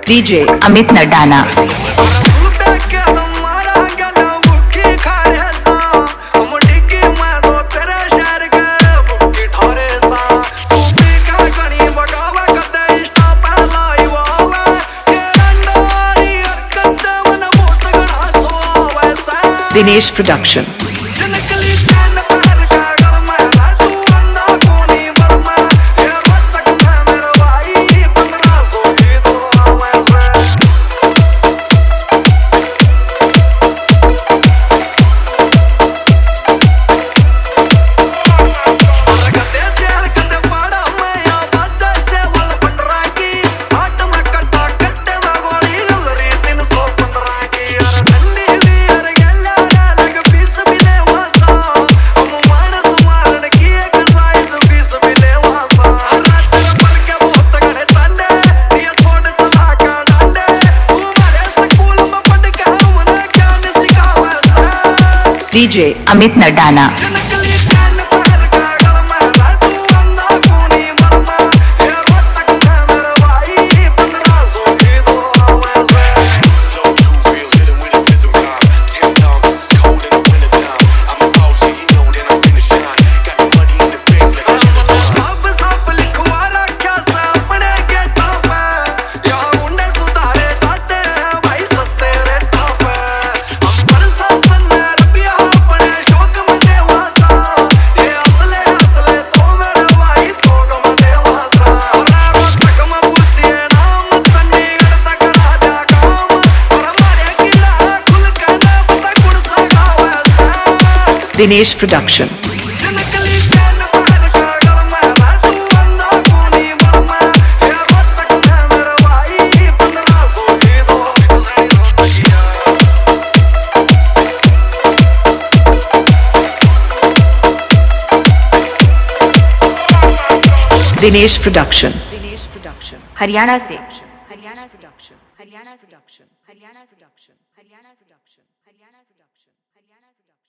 DJ Amit Nadana. Dinesh production. DJ Amit Nadana. Dinesh production. Dinesh production. Haryana से। Haryana production. Haryana production. Haryana production. Haryana production. Haryana production. Haryana production.